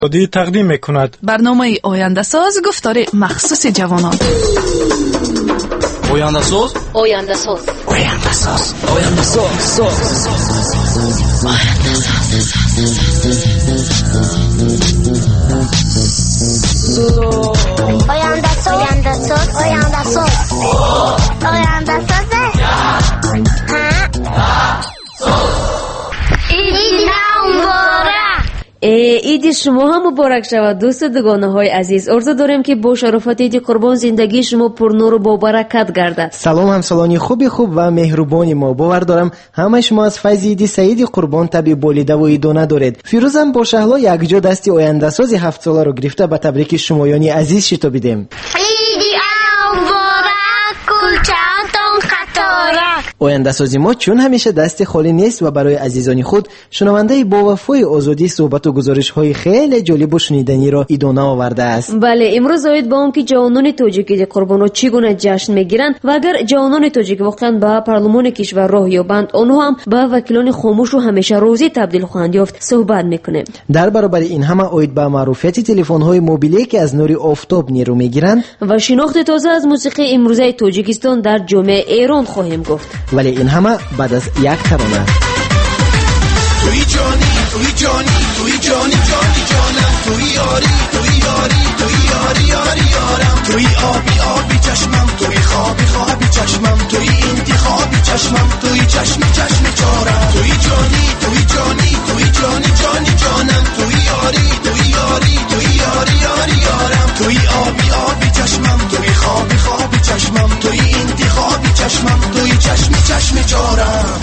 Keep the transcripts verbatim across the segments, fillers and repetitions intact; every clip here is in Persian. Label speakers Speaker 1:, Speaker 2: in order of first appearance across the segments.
Speaker 1: دی تقدیم میکند.
Speaker 2: برنامه آینده ساز گفتار مخصوص جوانان.
Speaker 3: آینده ساز
Speaker 4: آینده ساز
Speaker 3: آینده ساز آینده ساز
Speaker 4: آینده ساز آینده ساز آینده ساز آینده ساز
Speaker 5: عید شما هم مبارک شود دوست دوگانه های عزیز. آرزو داریم که با شرافت عید قربان زندگی شما پر نور و با برکت گردد.
Speaker 6: سلام همسالانی خوبی خوب و مهربانی ما. باور دارم همه شما از فیض عید سعید قربان طبیع بولیده و ایدانه دارید. فیروزم با شهلا یک جا دستی آینده سازی هفت ساله رو گرفته به تبریک شمایانی عزیز شتابیدیم. آینده سازی ما چون همیشه دست خالی نیست و برای عزیزانی خود شنونده با وفای آزادی صحبت و گزارش های خیلی جالب و شنیدنی را ایدانه آورده است.
Speaker 5: بله، امروز آید با اون که جوانان تاجیکی قربانو چگونه جشن میگیرند و اگر جوانان تاجیک واقعا به پارلمان کشور راه یابند آنها هم به وکیلان خاموش و همیشه روزی تبدیل خواهند یافت صحبت میکنیم.
Speaker 6: در برابر این همه آید به معروفیت تلفن های موبیلی که از نور آفتاب نیرو میگیرند
Speaker 5: و شناخت تازه از موسیقی امروزه تاجیکستان در جامعه ایران خواهیم گفت.
Speaker 6: ولی این همه بعد از یک ترانه.
Speaker 7: توی جانی توی جانی توی جانی جانی جانم توی یاری توی یاری توی یاری یاری یارم توی آبی آبی چشمم توی خوابی خوابی چشمم توی انتخابی چشمم توی چشمی چشمی چارم توی جانی توی جانی توی جانی جانی جانم توی یاری توی یاری توی یاری یاری یارم توی آبی آبی چشمم توی خوابی خوابی چشمم توی انتخابی چشمم توی چشمی چشمی چارم.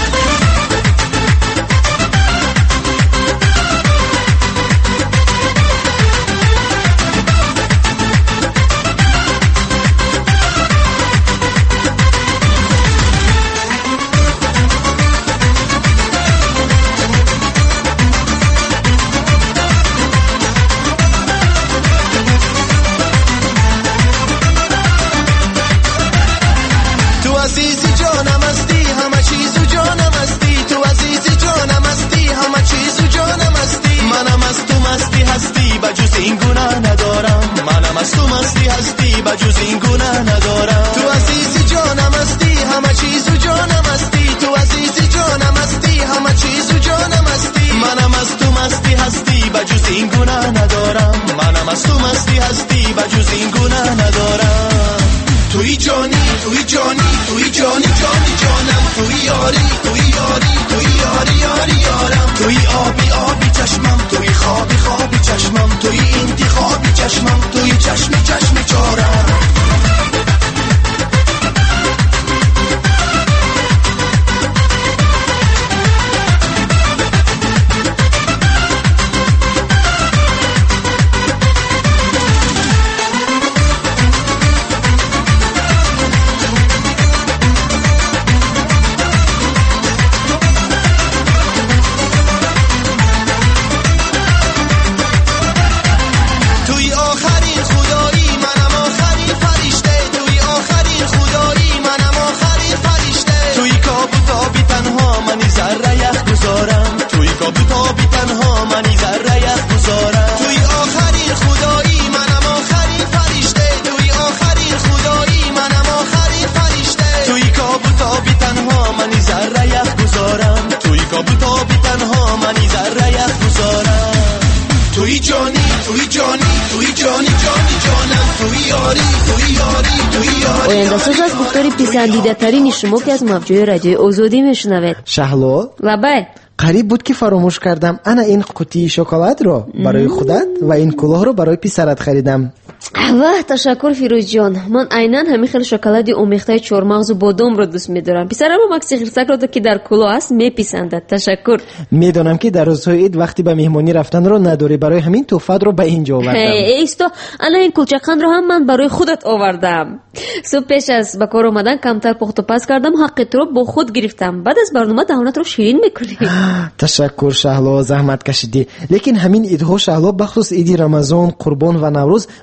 Speaker 5: آینده ساز از گفتاری پسندیده ترین شما که از موجه رادیو آزادی میشنوید.
Speaker 6: شهلا
Speaker 5: لبه
Speaker 6: قریب بود که فراموش کردم انا این قوطی شکلات رو برای خودت و این کلاه رو برای پسرت خریدم.
Speaker 5: واه تشکر فیروز جان. من عیناً همین خیلی شکلات اومیخته چهارمغز و بادام رو دوست می‌دارم. پسرم مکسی خرسک رو که در کلاه است میپسندد. تشکر.
Speaker 6: میدونم که در روزهای عید وقتی به مهمانی رفتن رو نداری، برای همین تحفه رو به اینجا آوردم.
Speaker 5: ایستا الان این کلچقند رو هم من برای خودت آوردم. صبح پیش از به کار اومدن کمتر پخت و پز کردم، حقت رو با خود گرفتم. بعد از برنامه دهانت رو شیرین میکنی.
Speaker 6: تشکر شهلا، زحمت کشیدی. لیکن همین عیدها شهلا بخصوص عید رمضان، قربان و نوروز برکت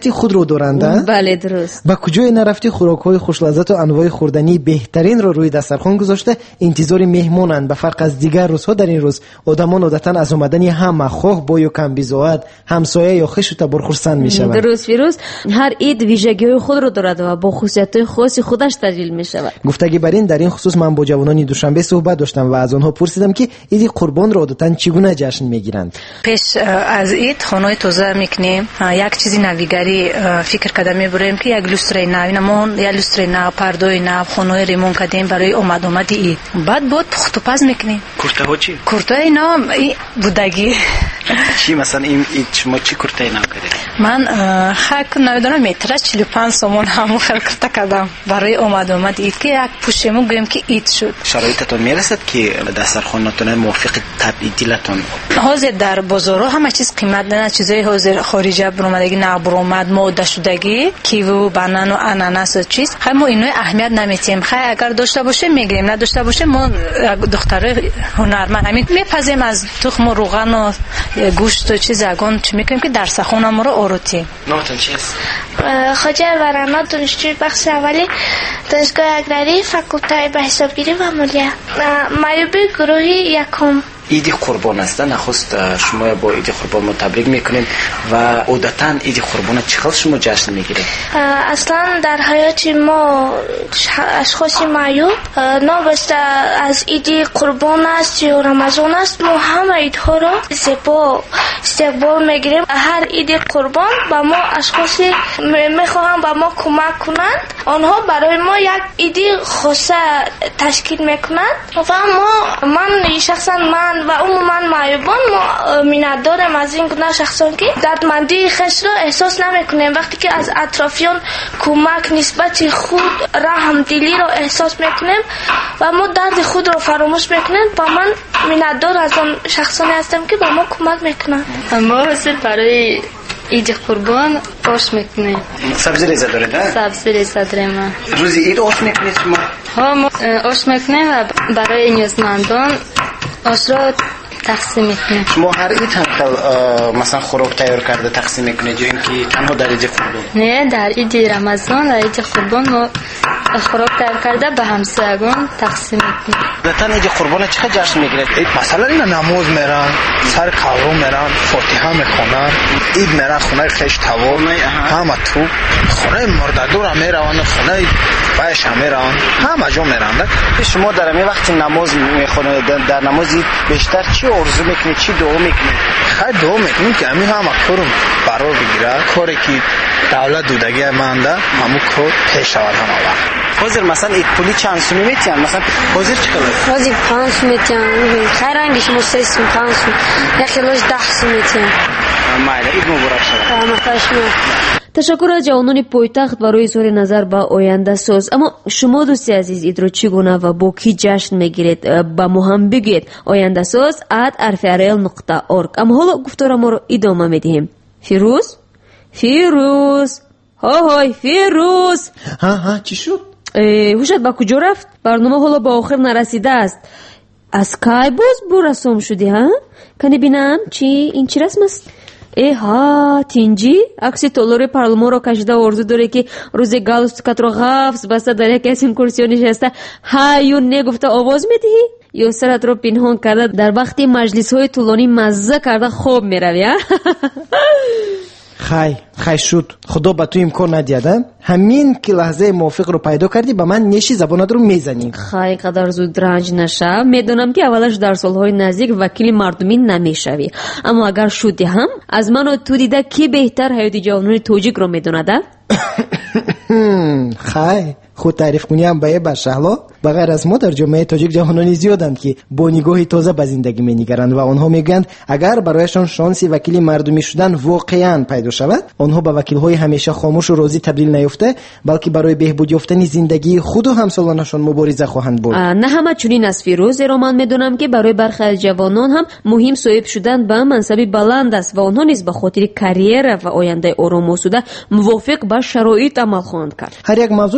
Speaker 6: سلامتی خود رو دارند.
Speaker 5: بله درست.
Speaker 6: با کجای نرفتی خوراک‌های خوشلذت و انواع خوردنی بهترین رو روی دسترخوان گذاشته انتظار مهمانند. به فرق از دیگر روزها در این روز آدمان عادتاً از اومدن همه خواه با یا کم بیزوات همسایه یا خویش تبر خرسند میشوند.
Speaker 5: درست فیروز. هر عید ویژگی‌های خود رو دارد و با خصوصیت‌های خاصی خودش تجلیل می‌شود.
Speaker 6: گفتگی بر این در این خصوص من با جوانان دوشنبه صحبت داشتم و از آنها پرسیدم که عید قربان را عادتاً چگونه جشن میگیرند.
Speaker 1: پیش از عید خانه تازه میکنیم، یک چیزی نویگری فکر کرده میبریم که یک لوستر نو نمون یا لوستر نو پرده نو خانه ریمون کردیم برای اومد اومد عید. بعد بود پخت و پز میکنیم.
Speaker 3: کورته ها چی؟
Speaker 1: کورته اینا بودگی
Speaker 3: چی مثلا این عید شما چی کورته اینا کردید؟
Speaker 1: من خاک نمیدونم متر چهل و پنج سومون همون خیلی کورته کردم برای اومد اومد عید که یک پوشیمو گویم که عید شد.
Speaker 3: شرایطتون میرسد که دسترخوانتون موافق طبع دلتون؟
Speaker 1: حاضر در بازارها همه چیز قیمت نه، چیزای حاضر خارجه برآمدگی نه برآمد ماده شدگی کیوی بنان و اناناس و چیز همو اینو اهمیت نمیتیم. خیر اگر داشته باشه میگیریم، نه داشته باشه ما دختر هنرمند همین میپزیم از تخم و روغن و گوشت و چیز اگون چی میکنیم که در سخون ما رو آروتیم.
Speaker 3: نوتون چیست؟
Speaker 4: خواجه ورنا دانشجوی بخش اولی دانشگاه اگراری فاکولته به حسابگیری و مالیه. معیوب گروهی یکم.
Speaker 3: عید قربان است، نخست شما با عید قربان ما تبریک میکنیم و عادتاً عید قربان چقدر شما جشن میگیرید؟
Speaker 4: اصلا در حیات ما اشخاص معیوب نابسته از عید قربان است یا رمضان است ما همه عیدها را زیبا استقبال میگیریم. هر عید قربان با ما اشخاصی میخواهم با ما کمک کنند، آنها برای ما یک عید خاصه تشکیل میکنند و ما من شخصا من و عموما معیوبان ما میندارم از این گناه شخصان که دردمندی خش را احساس نمیکنیم. وقتی که از اطرافیان کمک نسبت خود رحم دلی را احساس میکنیم و ما درد خود را فراموش میکنیم با من میندار از آن شخصانی هستم که با ما کمک میکنند.
Speaker 8: ما حاصل برای عید قربان آش میکنیم.
Speaker 3: سبزی ریزه داره نه؟
Speaker 8: سبزی ریزه داره ما.
Speaker 3: روزی عید آش میکنید شما؟
Speaker 8: ها ما آش میکنیم و برای نیازمندان آش را تقسیم میکنیم.
Speaker 3: شما هر عید هم مثلا خوراک تیار کرده تقسیم میکنید یا اینکه تنها در عید قربان؟
Speaker 8: نه در عید رمضان در عید قربان ما خوراک تیار کرده به همسایگان تقسیم میکنیم.
Speaker 3: عادتاً عید قربان چقدر جشن میگیرید؟
Speaker 9: مثلا اینا نماز میرن، سر قبر میرن، فاتحه میخونن، عید میرن خونه خیش توا همه تو خونه مرددور هم میرن، خونه بایش هم میرن، همه جا میرن.
Speaker 3: شما در همین وقت نماز میخونید، در نماز بیشتر چی آرزو میکنید، چی دعا میکنید؟
Speaker 9: خیلی دعا میکنیم که همین همه کارم قرار بگیره، کاری که دولت دودگی مانده همون کار پیش شود همه وقت.
Speaker 3: حاضر مثلا عید پولی چند سومی میتین؟ مثلا حاضر چقدر؟
Speaker 8: حاضر پنج سوم میتین. خیر انگیش ما سه سوم پنج سوم یک کیلوش ده سوم میتین.
Speaker 3: مایل عید مبارک شود.
Speaker 8: متشکرم.
Speaker 5: تشکر از جوانان پایتخت برای اظهار نظر با آینده ساز. اما شما دوستی عزیز عید رو چگونه و با کی جشن میگیرید؟ با ما هم بگید. آینده ساز ات ارفیارل نقطه اورگ. اما حالا گفتار ما رو ادامه میدیم. فیروز؟ فیروز؟ های های فیروز؟
Speaker 6: ها ها چی شد؟
Speaker 5: هوشت با کجا رفت؟ برنامه حالا با آخر نرسیده است. از کی باز برسوم شدی ها؟ کنی بینم چی این چی رسم است؟ ای ها تینجی عکس تولور پارلمان رو کشیده ارزو داره که روز گالستوکت رو غفص بسته داره که از این کرسی نشسته هایون نگفته آواز میدهی یا سرت رو پنهان کرده در وقتی مجلس های طولانی مزه کرده خوب میروی.
Speaker 6: خی خی شد خدا به تو امکان ندیده همین که لحظه موافق رو پیدا کردی به من نیشی زبانت رو میزنی.
Speaker 5: خی قدر زود رنج نشو. میدونم که اولش در سالهای نزدیک وکیل مردمی نمیشوی، اما اگر شدی هم از من و تو دیده کی بهتر حیات جوانان توجیک رو میدونده؟
Speaker 6: خی خود تعریف کنی هم به بشهلا بغیر از ما در جامعه تاجیک جوانانی زیادند که با نگاه تازه به زندگی می‌نگرند و آنها میگویند اگر برایشان شانسی وکیل مردمی شدن واقعاً پیدا شود آنها به وکیل‌های همیشه خاموش و راضی تبدیل نیافته بلکه برای بهبود یافتن زندگی خود و همسالانشان مبارزه خواهند بود.
Speaker 5: نه همه چنین است فیروز، زیرا من میدونم که برای برخی از جوانان هم مهم صاحب شدن به منصب بلند است و آنها نیز به خاطر کریر و آینده آرام و آسوده موافق به شرایط عمل خواهند کرد.
Speaker 6: هر یک موضوع چند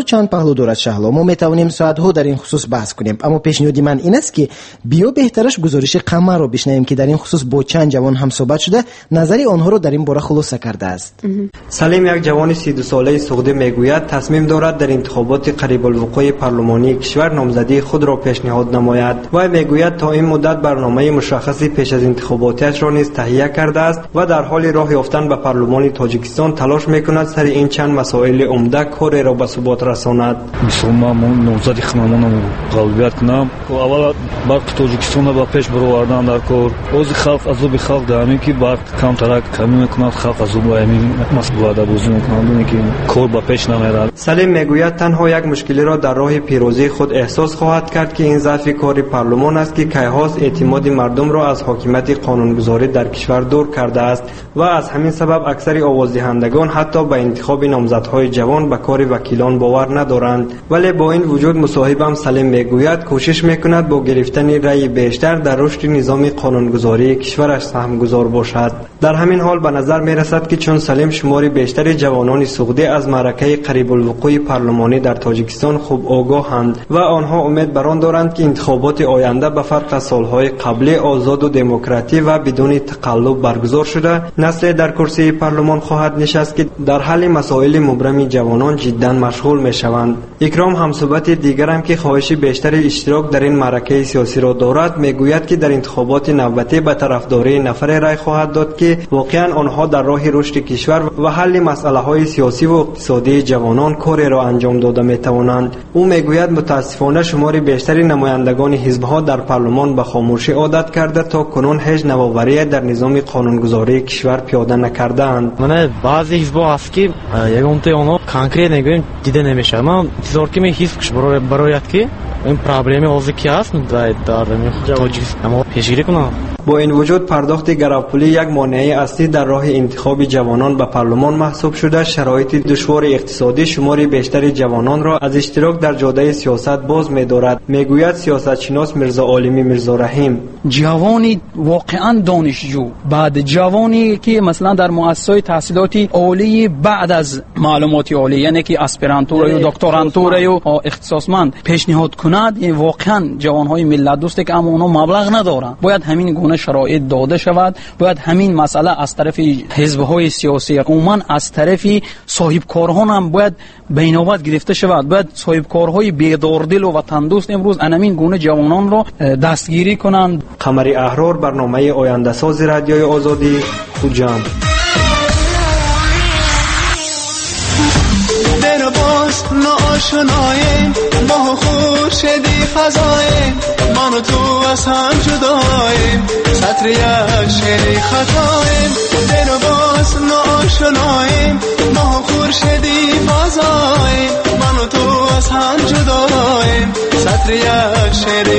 Speaker 6: شهلو دولت شهلو ما میتوانیم ساعت‌ها در این خصوص بحث کنیم، اما پیشنهاد من این است که بیا بهترش گزارش قمر رو بشنویم که در این خصوص با چند جوان هم صحبت شده، نظری آنها رو در این باره خلاصه کرده است.
Speaker 10: سلیم، یک جوان سی و دو ساله سعودی میگوید تصمیم دارد در انتخابات قریب الوقوع پارلمانی کشور نامزدی خود را پیشنهاد نماید و میگوید تا این مدت برنامه مشخصی پیش از انتخاباتش را نیز تهیه کرده است و در حال راه یافتن به پارلمان تاجیکستان تلاش میکند سر این چند مسائل عمده کار را به ثبات رساند.
Speaker 11: مسلمان نامزدی خودمون قلبیت کنم و اول برق تاجیکستان را پیش بروردن در کار اوز خلق از او خلق دائمی که برق کم ترک کمی میکند خلق از او همین مسئله بازی میکند که کار با پیش نمیرد.
Speaker 10: سلیم میگوید تنها یک مشکلی را در راه پیروزی خود احساس خواهد کرد که این ضعف کار پارلمان است که کیهاس اعتماد مردم را از حاکمیت قانونگذاری در کشور دور کرده است و از همین سبب اکثر آوازدهندگان حتی به انتخاب نامزدهای جوان به کار وکیلان باور ندارند. ولی با این وجود مصاحبم سلیم میگوید کوشش میکند با گرفتن رأی بیشتر در رشد نظام قانونگذاری کشورش سهمگذار باشد. در همین حال به نظر میرسد که چون سلیم شماری بیشتر جوانان سعودی از معرکه قریب الوقوع پارلمانی در تاجیکستان خوب آگاهند و آنها امید بر آن دارند که انتخابات آینده به فرق از سالهای قبلی آزاد و دموکراتی و بدون تقلب برگزار شده نسل در کرسی پارلمان خواهد نشست که در حل مسائل مبرم جوانان جدا مشغول می شوند. اکرام همصحبت دیگرم که خواهش بیشتر اشتراک در این معرکه سیاسی را دارد میگوید که در انتخابات نوبتی به طرفداری نفر رای خواهد داد که واقعا آنها در راه رشد کشور و حل مسئله های سیاسی و اقتصادی جوانان کاری را انجام داده می توانند. او میگوید متاسفانه شمار بیشتر نمایندگان حزب‌ها در پارلمان به خاموشی عادت کرده تا کنون هیچ نوآوری در نظام قانونگذاری کشور پیاده نکردند.
Speaker 12: من بعضی حزب‌ها هست که یگانته آنها کانکریت نگویم دیده نمیشه. من انتظار که می حزبش برای برایت که این پرابلمی اوزی که هست در تاجیکستان اما پیشگیری کنم.
Speaker 10: با این وجود پرداخت گراپولی یک مانع اصلی در راه انتخاب جوانان به پارلمان محسوب شده شرایط دشوار اقتصادی شماری بیشتر جوانان را از اشتراک در جاده سیاست باز می‌دارد. میگوید سیاستشناس میرزا عالمی میرزا رحیم
Speaker 13: جوانی واقعا دانشجو بعد جوانی که مثلا در مؤسسات تحصیلاتی عالی بعد از معلومات عالی یعنی که اسپرانتور یا دکترانتور یا اختصاصمند پیشنهاد کند این واقعا جوانهای ملت دوسته که اما اونها مبلغ ندارند. باید همین گونه شرایط داده شود. باید همین مسئله از طرف حزب‌های سیاسی عموما از طرف صاحب کاران هم باید بینابت گرفته شود. باید صاحب کارهای بیداردل و وطن دوست امروز همین گونه جوانان را دستگیری کنند.
Speaker 10: قمر احرار، برنامه آینده ساز رادیوی آزادی، خوجام.
Speaker 7: دل باز ناآشناییم ما خورشیدی فضاییم من و تو از هم جداییم سطر یک شعری خطاییم دل باز ناآشناییم ما خورشیدی فضاییم من و تو از هم جداییم سطر یک شعری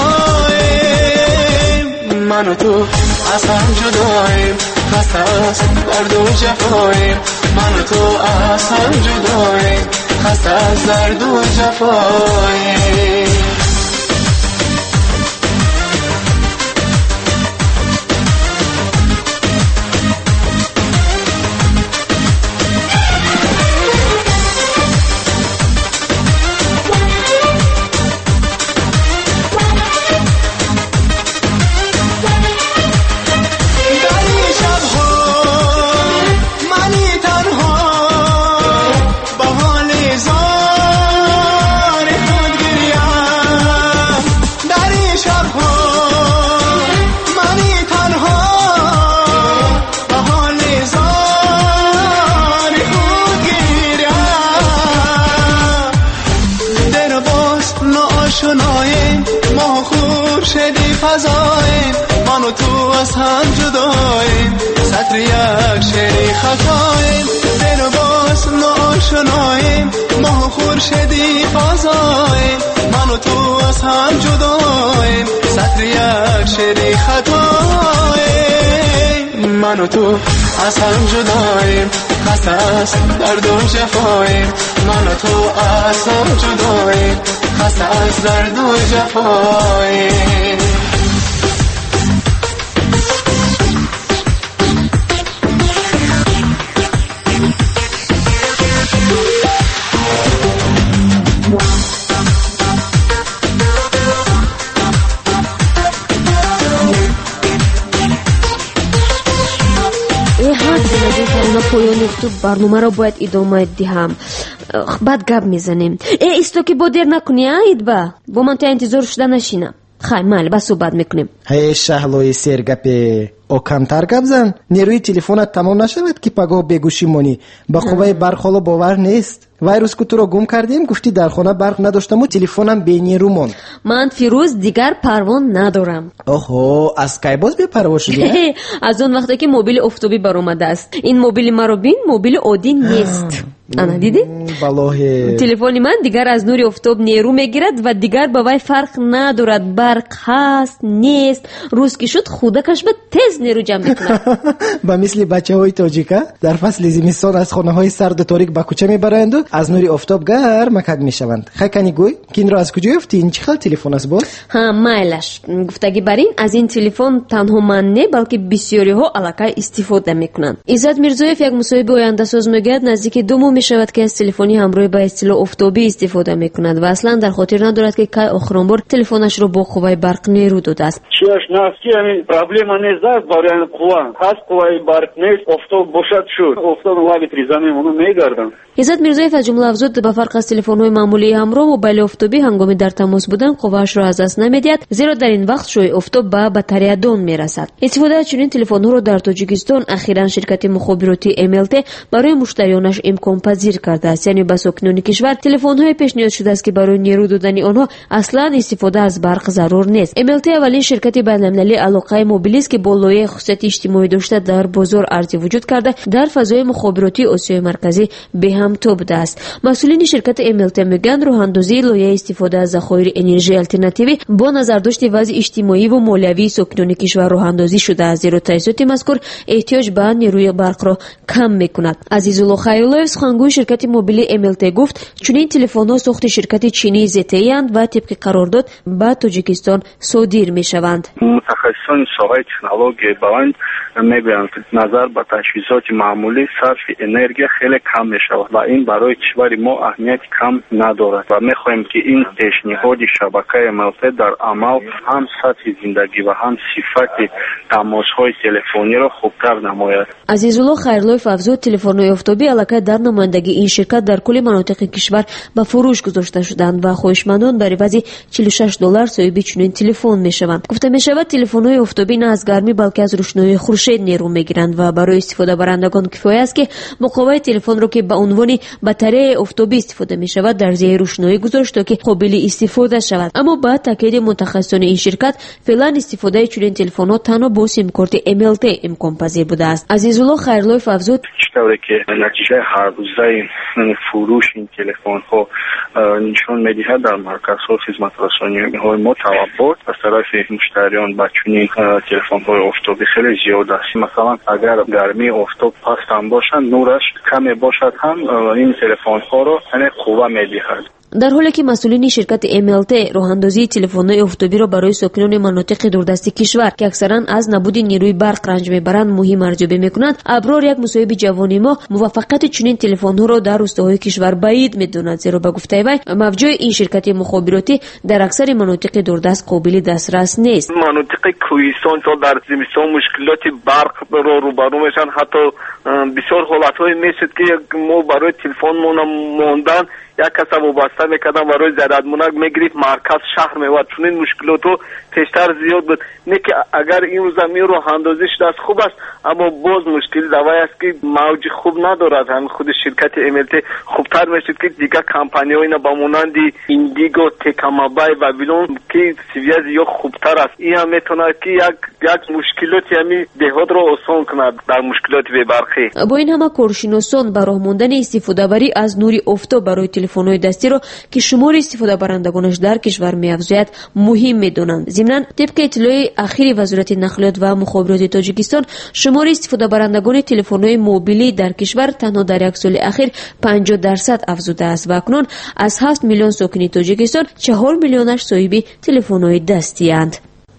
Speaker 7: خطاییم من و تو از هم جداییم خسته از درد و جفاییم من و تو از هم جداییم خسته از درد و جفاییم من و تو از هم جداییم سطر یک شعری خطاییم دل باز ناآشناییم ما خورشیدی فضاییم من و تو از هم جداییم سطر یک شعری خطاییم من و تو از هم جداییم خسته از درد و جفاییم من و تو از هم جداییم خسته از درد و جفاییم
Speaker 5: این ترانه پایان یافت و برنامه را باید ادامه دهم. بعد گپ میزنیم. ای استو که با دیر نکنی اید با با من تا انتظار شده نشینم. خیلی مالی با صحبت میکنیم.
Speaker 6: های شهلوی سرگپ او کمتر گپ زن. نیروی تلفنت تمام نشود که پگاه بگوشی مونی. با خوبای برخالو باور نیست. ویروس که تو رو گم کردیم گفتی در خانه برق نداشتم و تلفنم بی نیرو موند.
Speaker 5: من فیروز دیگر پروان ندارم.
Speaker 6: اوهو از کی باز بی پروا شدی؟
Speaker 5: از اون وقتی که موبیل افتوبی بر اومده است. این موبیل مرا بین موبیل عادی نیست. انا دیدی؟
Speaker 6: بلاه.
Speaker 5: تلفن من دیگر از نور افتوب نیرو میگیرد و دیگر با وی فرق ندارد. برق هست نیست. روز که شد خودکش به تیز نیرو جمع میکنه.
Speaker 6: با مثل بچه های تاجیکا در فصل زمستان از خانه های سرد تاریک به کوچه میبرند و از نور آفتاب گرم مکد میشوند. خیلی گوی که این را از کجا یافتی؟ این چه خیلی تلفن است باز؟
Speaker 5: ها مایلش گفتگی بر این از این تلفن تنها من نه بلکه بسیاری ها علاقه استفاده میکنند. عزت میرزایف یک مصاحبه آینده ساز میگه نزدیک دو ماه میشود که از تلفنی همراه با اصطلاح آفتابی استفاده میکند و اصلا در خاطر ندارد که کی آخرین بار تلفنش رو با قوه برق نیرو داده است.
Speaker 14: چیش نفتی همین پرابلم نیست است برای قوه هست قوه برق نیست آفتاب باشد شد آفتاب لابی تریزانی اونو میگردن.
Speaker 5: عزت میرزایف از جمله افزود به فرق از تلفن‌های معمولی همراه موبایل آفتابی هنگام در تماس بودن قوه‌اش را از دست نمی‌دهد زیرا در این وقت شوی آفتاب به باتری دون میرسد. استفاده از چنین تلفن‌ها را در تاجیکستان اخیراً شرکت مخابراتی ام ال تی برای مشتریانش امکان پذیر کرده است. یعنی به ساکنان کشور تلفن‌های پیشنهاد شده است که برای نیرو دادن آنها اصلاً استفاده از برق ضرور نیست. ام ال تی اولین شرکت بین‌المللی علاقه موبیلی است که با لایحه خصوصیت اجتماعی داشته در بازار عرضه وجود کرده در فضای مخابراتی آسیای مرکزی به هم تابیده است. مسئولین شرکت ام ال تی میگن راه‌اندازی لایحه استفاده از ذخایر انرژی آلترناتیوی با نظرداشت وضع اجتماعی و مالیوی ساکنان کشور راه‌اندازی شده است زیرا تأسیسات مذکور احتیاج به نیروی برق را کم میکند. عزیزالله خیرالله سخنگوی شرکت موبیلی ام ال تی گفت چنین تلفن‌ها ساخت شرکت چینی زتی اند و طبق قرارداد به تاجیکستان صادر میشوند.
Speaker 14: متخصصان ساحه تکنولوژی باند میگویند نظر به تجهیزات معمولی صرف انرژی خیلی کم میشود و این برای کشور ما اهمیت کم ندارد و میخواهیم که این پیشنهاد شبکه ام ال تی در عمل هم سطح زندگی و هم صفت تماس‌های تلفنی را خوبتر نماید.
Speaker 5: عزیزالله خیرالله افزود تلفن‌های آفتابی علاقه در نمایندگی این شرکت در کل مناطق کشور به فروش گذاشته شدند و خواهشمندان بر عوض چهل و شش دلار صاحب چنین تلفن میشوند. گفته میشود تلفن‌های آفتابی نه از گرمی بلکه از روشنایی خورشید نیرو میگیرند و برای استفاده برندگان کفایه است که مقابل تلفن را که به عنوان باتری آفتابی استفاده میشود در زیر روشنایی گذاشت تا که قابل استفاده شود. اما با تاکید متخصصان این شرکت فعلا استفاده چنین تلفن‌ها تنها با سیم کارت ام ال تی امکان پذیر بوده است. عزیزالله خیرالله افزود
Speaker 14: چطوری که نتیجه هر روزه فروش این تلفن‌ها نشان می‌دهد در مرکزها خدمت رسانی ما توافق از طرف مشتریان با چنین تلفن‌های آفتابی خیلی زیاد است. مثلا اگر گرمی آفتاب پست هم باشد نورش کم باشد هم این تلفن‌ها را یعنی قوه می‌دهد.
Speaker 5: در حالی که مسئولین شرکت ام ال تی راه‌اندازی تلفن‌های آفتابی را برای ساکنان مناطق دوردست کشور که اکثرا از نبود نیروی برق رنج میبرند مهم ارزیابی میکنند، ابرار یک مصاحب جوانی ما موفقیت چنین تلفن‌ها را در روستاهای کشور بعید میداند زیرا به گفته وی موجود این شرکت مخابراتی در اکثر مناطق دوردست قابل دسترس نیست.
Speaker 14: مناطق کوهستان تا در زمستان مشکلات برق را روبرو میشن، حتی بسیار حالت‌های میشه که ما برای تلفن ماندن یک کس وابسته میکردن برای زرد مونک میگرفت مرکز شهر میواد. چون این مشکلاتو پیشتر زیاد بود. نه که اگر این زمین رو اندازی شده است خوب است، اما باز مشکل دوای است که موج خوب ندارد. همین خود شرکت ام ال تی خوبتر میشد که دیگه کمپانی های با مانند ایندیگو، تکامابای و ویلون که سویه یا خوبتر است. این هم میتونه که یک یک مشکلاتی همین دهات رو آسان کند در مشکلات به برقی.
Speaker 5: با این همه کارشناسان به راه ماندن استفاده بری از نور آفتاب برای تلفن‌های دستی را که شمار استفاده برندگانش در کشور می‌افزاید مهم می‌دانند. ضمناً طبق اطلاع اخیر وزارت نقلیات و مخابرات تاجیکستان شمار استفاده برندگان تلفن‌های موبیلی در کشور تنها در یک سال اخیر پنجاه درصد افزوده است و اکنون از هفت میلیون ساکن تاجیکستان چهار میلیونش صاحب تلفن‌های دستی اند.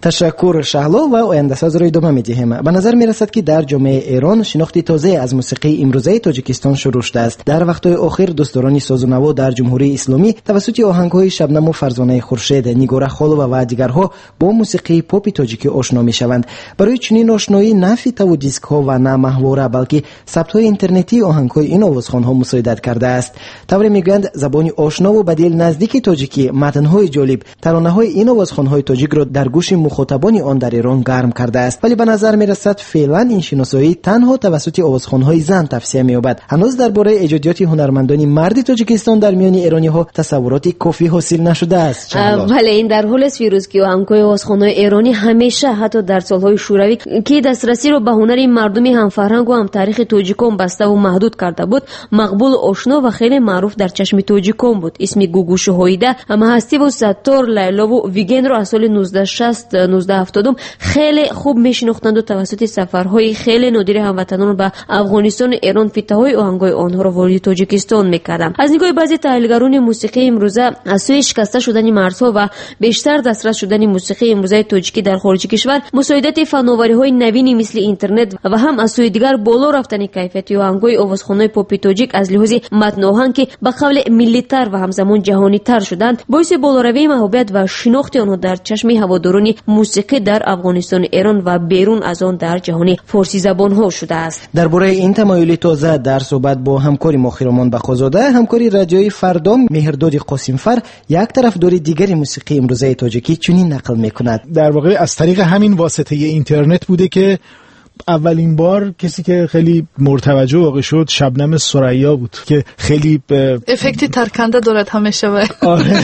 Speaker 6: تشکر شهلا و آینده ساز را ادامه می‌دهیم. به نظر می‌رسد که در جامعه ایران شناخت تازه از موسیقی امروزه تاجیکستان شروع شده است. در وقت‌های اخیر دوستداران ساز و نوا در جمهوری اسلامی توسط آهنگ‌های شبنم و فرزانه خورشید، نیگوره خالو و دیگرها با موسیقی پاپ تاجیکی آشنا می‌شوند. برای چنین آشنایی نفی تو دیسک‌ها و نه محوره بلکه ثبت‌های اینترنتی آهنگ‌های این آوازخوان‌ها مساعدت کرده است. طوری می‌گویند زبان آشنا و بدیل نزدیک تاجیکی متن‌های جالب ترانه‌های این آوازخوان‌های تاجیک را در گوش مخاطبان آن در ایران گرم کرده است. ولی به نظر می‌رسد فعلا این شناسایی تنها توسط آوازخوان‌های زن توسعه می‌یابد. هنوز درباره ایجادیات هنرمندان مرد تاجیکستان در میان ایرانی‌ها تصوراتی کافی حاصل نشده است.
Speaker 5: بله این در حال است فیروز که آهنگ‌های آوازخوان‌های ایرانی همیشه حتی در سال‌های شوروی که دسترسی را به هنر مردمی هم فرهنگ و هم تاریخ تاجیکان بسته و محدود کرده بود، مقبول، آشنا و خیلی معروف در چشم تاجیکان بود. اسم گوگوش هویده، مهستی و ستار، لیلا و ویگن را از سال نوزده شصت نوزده هفتاد خیلی خوب میشناختند و توسط سفرهای خیلی نادر هموطنان به افغانستان ایران فتاحهای آهنگای آنها را وارد تاجیکستان میکردند. از نگاه بعضی تحلیلگران موسیقی امروزه از سوی شکسته شدن مرزها و بیشتر دسترس شدن موسیقی امروزه تاجیکی در خارج کشور، مساعدت فناوری‌های نوینی مثل اینترنت و هم از سوی دیگر بالا رفتن کیفیت آهنگای آوازخوان‌های پاپ تاجیک از لحاظ متن آهنگ که به قول ملی‌تر و همزمان جهانی‌تر شدند، باعث بالاروی محبوبیت و شناخت آنها در چشم هواداران موسیقی در افغانستان، ایران و بیرون از آن در جهان فارسی زبان ها شده است.
Speaker 6: درباره این تمایل تازه در صحبت با همکاری مخیرمان بخوزاده، همکاری رادیوی فردا مهرداد قاسمفر یک طرفدار دیگری موسیقی امروزه تاجیکی چنین نقل میکند.
Speaker 15: در واقع از طریق همین واسطه اینترنت بوده که اولین بار کسی که خیلی مرتوجه واقع شد شبنم ثریا بود که خیلی ب...
Speaker 2: افکتی ترکنده دارد همیشه.
Speaker 15: آره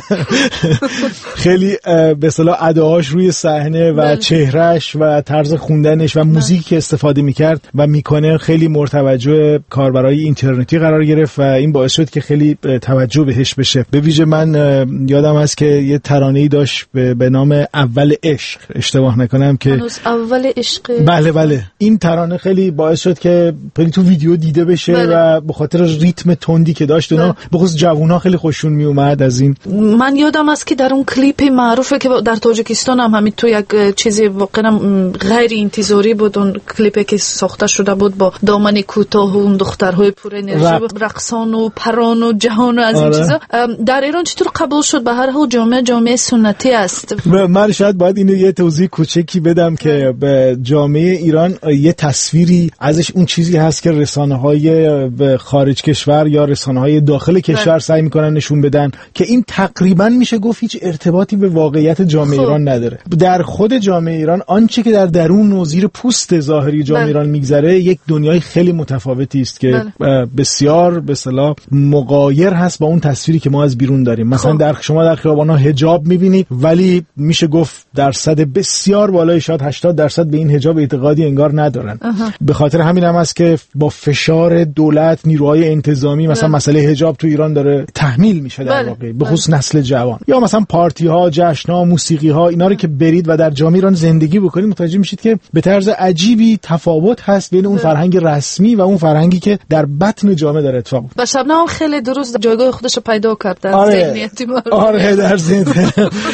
Speaker 15: خیلی به اصطلاح اداهاش روی صحنه و بله. چهرهش و طرز خوندنش و موزیکی که استفاده میکرد و میکنه خیلی مرتوجه کاربرای اینترنتی قرار گرفت و این باعث شد که خیلی توجه بهش بشه. به ویژه من یادم هست که یه ترانه‌ای داشت به نام اول عشق، اشتباه نکنم، که
Speaker 2: اول عشق.
Speaker 15: بله بله این ترانه خیلی باعث شد که پلی تو ویدیو دیده بشه بله. و به خاطر ریتم تندی که داشت اونا به خصوص جوونا خیلی خوششون می اومد از این.
Speaker 2: من یادم است که در اون کلیپ معروفه که در تاجیکستان هم همین تو یک چیزی واقعا غیر انتظاری بود، اون کلیپی که ساخته شده بود با دامن کوتاه و اون دخترهای پر انرژی رقصان و پران و جهان و از این چیزا. در ایران چطور قبول شد؟ به هر حال جامعه جامعه سنتی است.
Speaker 15: من شاید باید اینو یه توضیح کوچکی بدم که به جامعه ایران یه تصویری ازش اون چیزی هست که رسانه‌های خارج کشور یا رسانه‌های داخل کشور سعی می‌کنن نشون بدن که این تقریباً میشه گفت هیچ ارتباطی به واقعیت جامعه ایران نداره. در خود جامعه ایران آنچه که در درون و زیر پوست ظاهری جامعه بله. ایران میگذره یک دنیای خیلی متفاوتی است که بله. بسیار به اصطلاح مغایر هست با اون تصویری که ما از بیرون داریم. مثلا خب. در شما در خیابان‌ها حجاب می‌بینید ولی میشه گفت درصد بسیار بالای شاید هشتاد درصد به این حجاب اعتقادی انگار ندارن. اها. به خاطر همین هم است که با فشار دولت، نیروهای انتظامی مثلا بله. مسئله حجاب تو ایران داره تحمیل میشه در بله. واقع به خصوص بله. نسل جوان. یا مثلا پارتی ها، جشن ها، موسیقی ها، اینا رو که برید و در جامعه ایران زندگی بکنید متوجه میشید که به طرز عجیبی تفاوت هست بین اون بله. فرهنگ رسمی و اون فرهنگی که در بطن جامعه داره اتفاق میفته.
Speaker 2: و شبنم خیلی درست جایگاه خودش رو پیدا کرد در
Speaker 15: آره.
Speaker 2: ذهنیت ما.
Speaker 15: آره در ذهن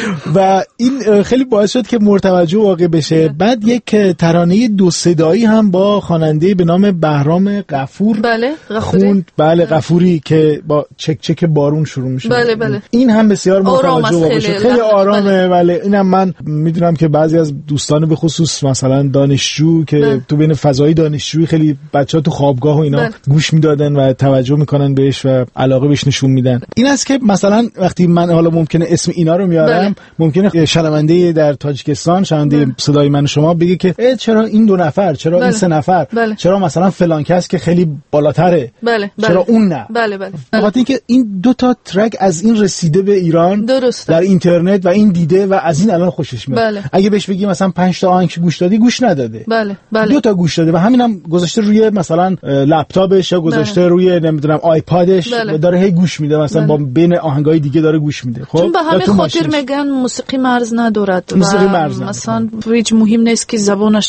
Speaker 15: و این خیلی باعث شد که مرتوجه واقع بشه. بعد یک ترانه دو صدایی هم با خواننده به نام بهرام غفور
Speaker 2: بله غفوری
Speaker 15: خوند. بله غفوری که با چک چک بارون شروع میشه.
Speaker 2: بله بله
Speaker 15: این هم بسیار متوجه واقع شد. خیلی آرامه. بله اینم من میدونم که بعضی از دوستان به خصوص مثلا دانشجو که بله. تو بین فضای دانشجویی خیلی بچه‌ها تو خوابگاه و اینا بله. گوش میدادن و توجه میکنن بهش و علاقه بهش نشون میدن. این است که مثلا وقتی من حالا ممکنه اسم اینا رو میارم بله. ممکنه شنونده در تاجیکستان شنونده بله. صدای من شما بگه که چرا این دو نفر، چرا بله. این سه نفر، بله. چرا مثلا فلان کس که خیلی بالاتره
Speaker 2: بله.
Speaker 15: چرا
Speaker 2: بله.
Speaker 15: اون نه.
Speaker 2: بله بله.
Speaker 15: بخاطر اینکه این دو تا ترک از این رسیده به ایران
Speaker 2: درسته.
Speaker 15: در اینترنت و این دیده و از این الان خوشش میاد.
Speaker 2: بله.
Speaker 15: اگه بهش بگی مثلا پنج تا آهنگ گوش دادی گوش نداده.
Speaker 2: بله. بله.
Speaker 15: دو تا گوش داده و همینم گذاشته روی مثلا لپتاپش یا گذاشته بله. روی نمیدونم آیپادش بله. و داره هی گوش میده مثلا بله. با بین آهنگای دیگه داره گوش میده. خب
Speaker 2: چون به همین خاطر میگن موسیقی مرز ندارد.
Speaker 15: موسیقی مرز
Speaker 2: مثلا هیچ مهم نیست که زبانش چه اصلا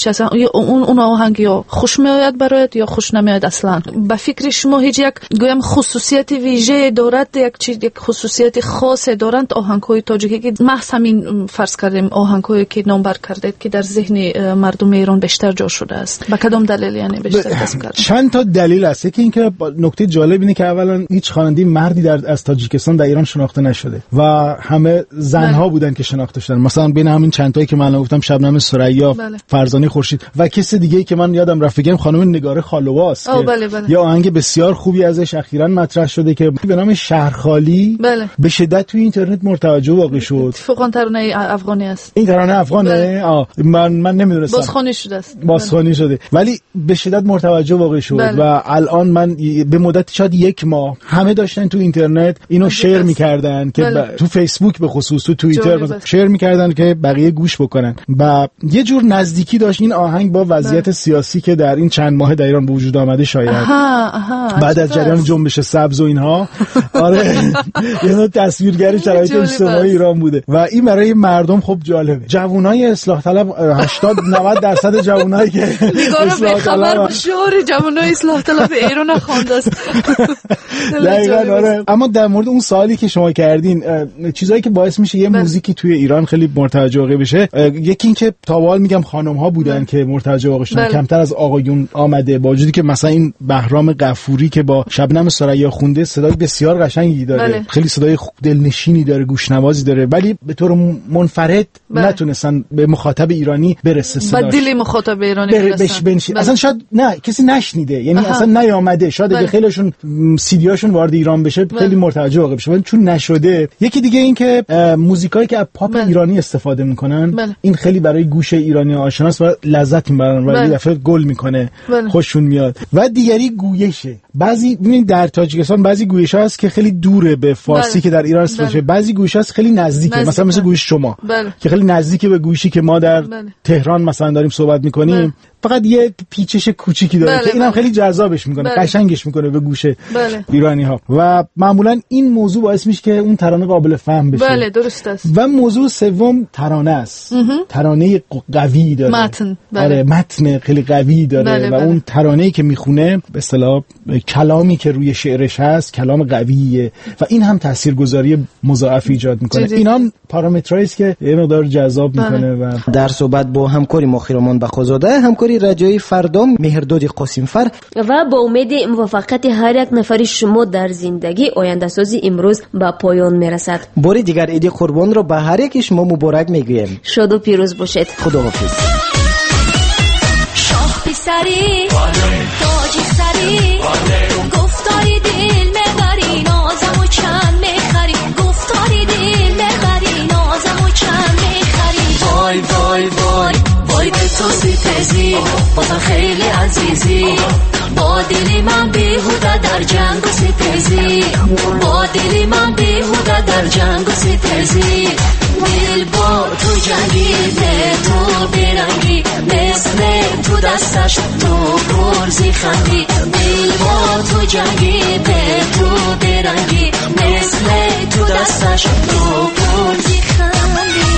Speaker 2: اون اون آهنگ یا خوش میآید برایت یا خوش نمیآید اصلا. به فکر شما هیچ یک گویم خصوصیت ویژه دارد، یک چیز یک خصوصیت خاص دارند آهنگ‌های تاجیکی که محض همین فرض کردیم آهنگ‌هایی که نام بر کردید که در ذهن مردم ایران بیشتر جا شده است؟ به کدام دلیل یعنی بیشتر دست کرد؟
Speaker 15: چند تا دلیل هست. یکی اینکه نکته جالب اینه که اولا هیچ خواننده مردی در از تاجیکستان در ایران شناخته نشده و همه زنها بودن که شناخته شدن. مثلا بین همین چند تایی که من گفتم شبنم ثریا، بله. فرزانه خورشید و کسی دیگه که من یادم رفت بگم خانم نگاره خالواست که
Speaker 2: بله بله.
Speaker 15: یا آهنگ بسیار خوبی ازش اخیراً مطرح شده که به نام شهرخالی، بله. به شدت توی اینترنت مرتوجه واقع شد.
Speaker 2: اتفاقاً ترانه افغانی است.
Speaker 15: این ترانه افغانه؟ بله. آه من من نمیدونستم.
Speaker 2: بازخوانی شده است.
Speaker 15: بازخوانی شده ولی به شدت مرتوجه واقع شد. بله. و الان من به مدت شاید یک ماه همه داشتن تو اینترنت اینو شیر می‌کردن که بله. ب... تو فیسبوک به خصوص تو توییتر شیر می‌کردن که بقیه گوش بکنن و یه جور نزدیکی داشت این آهنگ با وضعیت بله. سیاسی که در این چند ماه در ایران به وجود آمده شاید
Speaker 2: آها آها
Speaker 15: بعد از جریان جنبش سبز و اینها. آره یه تصویرگری شرایط اجتماعی ایران بوده و این برای مردم خب جالبه. جوانای اصلاح طلب هشتاد نود درصد جوانایی که
Speaker 2: اصلاح طلب شعار جوانای اصلاح طلب ایران خوانده است.
Speaker 15: آره. اما در مورد اون سوالی که شما کردین، چیزایی که باعث میشه یه موزیکی توی ایران خیلی مرتجع واقع بشه، یکی این که تاوال میگم خانم ها بودن بله. که مرتجع واقع شدن، کمتر از آقایون آمده، با وجودی که مثلا این بهرام غفوری که با شبنم ثریا خونده صدای بسیار قشنگی داره بله. خیلی صدای دلنشینی داره، گوشنوازی داره، ولی به طور منفرد بله. نتونستن به مخاطب ایرانی برسه صداش.
Speaker 2: با دل مخاطب ایرانی
Speaker 15: بر... برسن بله. اصلا شاید نه کسی نشنیده، یعنی اها. اصلا نیامده، شاید بله. خیلیشون سیدیاشون وارد ایران بشه بله. خیلی مرتجع واقع بشه، ولی چون نشده. یکی دیگه این که موزیکایی که از پاپ بله. ایرانی استفاده میکنن بله. این خیلی برای گوش ایرانی آشناست و لذت میبرن و بله. یه دفعه گل میکنه بله. خوششون میاد. و دیگری گویشه. بعضی ببینید در تاجیکستان بعضی گویش‌ها هست که خیلی دوره به فارسی بله. که در ایران استفاده میشه، بعضی گویش‌ها هست خیلی نزدیکه، نزدیک. مثلا مثل گویش شما بله. که خیلی نزدیکه به گویشی که ما در بله. تهران مثلا داریم صحبت میکنیم بله. فقط یه پیچش کوچیکی داره بله. که اینم خیلی جذابش میکنه بله. قشنگش میکنه به گوش بله. ایرانی ها و معمولا این موضوع باعث میشه که اون ترانه قابل فهم بشه.
Speaker 2: بله درست است.
Speaker 15: و موضوع سوم ترانه است. ترانه قوی داره،
Speaker 2: متن بله.
Speaker 15: آره متن خیلی قوی داره بله. و بله. اون ترانه‌ای که میخونه به اصطلاح کلامی که روی شعرش هست کلام قویه و این هم تاثیرگذاری مضاعف ایجاد میکنه. اینا پارامترایی است که یه مقدار جذاب میکنه. بله. و
Speaker 6: در صحبت با همکاری مخیرمان بخوزاده، همکاری رجایی فردام، مهرداد قاسمفر
Speaker 5: و با امید موفقیت هر یک نفر شما در زندگی، آینده سازی امروز به پایان میرسد.
Speaker 6: باری دیگر عید قربان را به هر یک شما مبارک میگویم.
Speaker 5: شاد و پیروز باشید.
Speaker 6: خداحافظ.
Speaker 16: شاه پسری تاج سری گفتاری دل میبری نازم و چند میخری گفتاری دل میبری نازم و چند میخری وای وای وای وای به تو ستیزی بازم خیلی عزیزی با دلی من بیهوده در جنگ و ستیزی با دلی من بیهوده در جنگ و ستیزی دل با تو جنگیده تو برنگی مثل تو دستش تو گرزی خندی دل با تو جنگیده تو برنگی مثل تو دستش تو گرزی خندی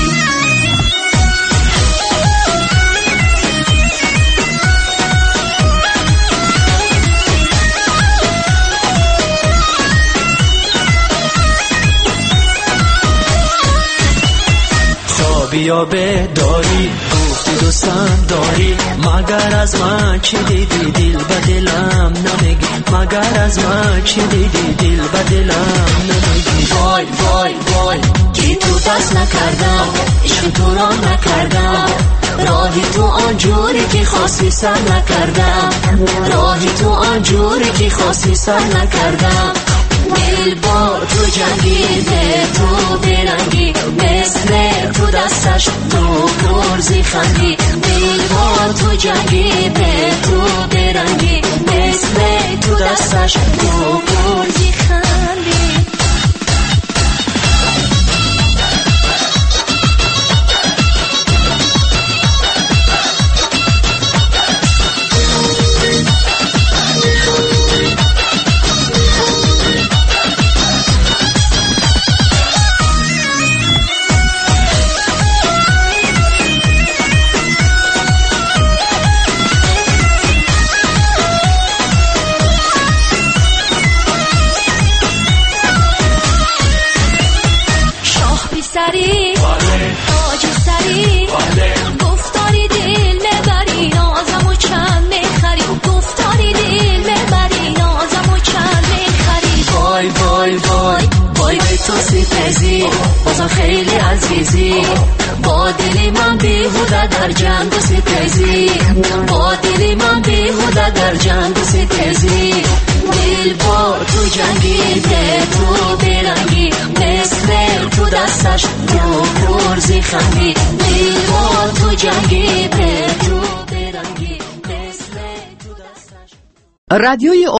Speaker 17: بیا به داری گفتی دوستم داری مگر از من چی دیدی دل به دلم نمیگی مگر از من چی دیدی دل به دلم نمیگی
Speaker 16: وای وای وای کی تو دست نکردم عشق تو را نکردم راهی تو آنجوری که خواستی سر نکردم راهی تو آنجوری که خواستی سر نکردم دل با تو جنگیده تو برنگی مثل تو دستش تو گرزی خندی دل با تو جنگیده تو برنگی مثل تو دستش تو گرزی خندی تزی بازم خیلی عزیزی با دلی من بیهوده در جنگ و ستیزی با دلی من بیهوده در جنگ و ستیزی دل با تو جنگیده تو برنگی مثل تو دستش تو پرزی خندی دل با تو جنگیده تو برنگی مثل تو دستش.
Speaker 18: رادیوی